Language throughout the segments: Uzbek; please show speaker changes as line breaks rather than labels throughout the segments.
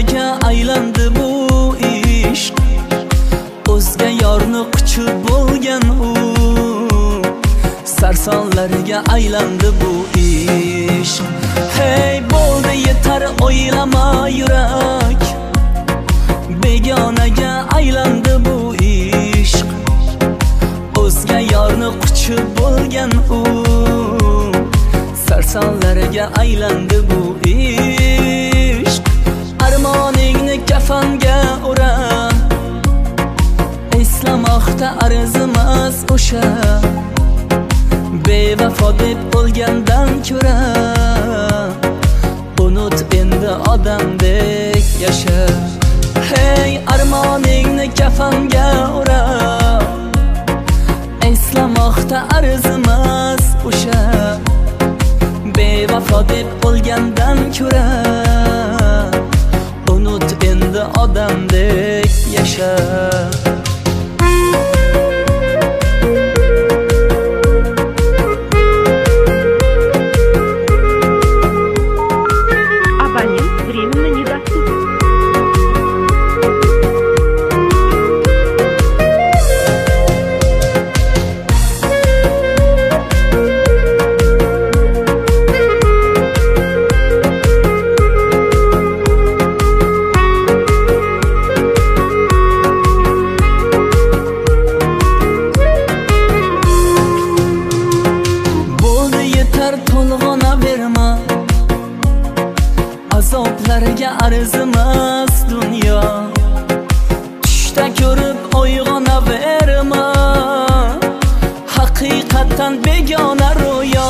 begonaga aylandi bu ishq. O'zga yorni quchib bo'lgan u, sarsonlarga aylandi bu ishq. Hey bo'ldi yetar o'ylama yurak, begonaga aylandi bu ishq. O'zga yorni quchib bo'lgan u, sarsonlarga aylandi bu ishq. Armoningni kafanga ura, eslamoqda arzimas o'sha. Bevafo deb o'lgandan ko'ra, unut endi odamdek yasha. Hey armoningni kafanga ura, eslamoqda arzimas o'sha. Bevafo deb o'lgandan ko'ra, unut endi odamdek yasha. To'lg'onaverma, azoblarga arzimas dunyo. Tushda ko'rib uyg'onaverma, haqiqatan begona ro'yo.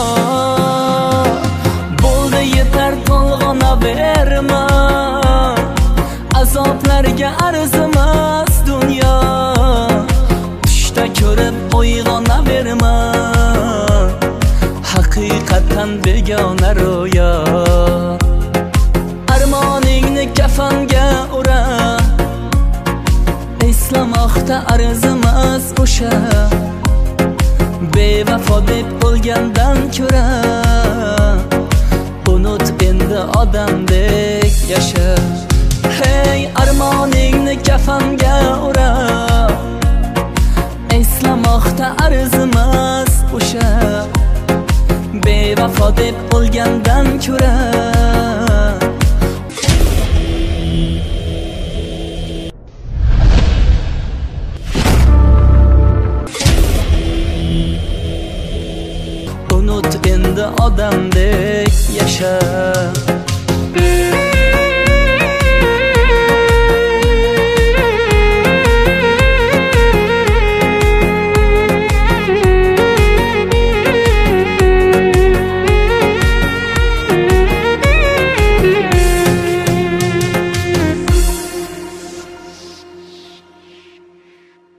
Bo'ldi yetar to'lg'onaverma, azoblarga arzimas dunyo. Tushda ko'rib uyg'onaverma, haqiqatan begona ro'yo. Armoningni kafanga ura, eslamoqda arzimas o'sha. Bevafo deb o'lgandan ko'ra, unut endi odamdek yasha. Hey armoningni kafanga ura, eslamoqda arzimas o'sha. Bevafo deb o'lgandan ko'ra, unut endi odamdek yasha.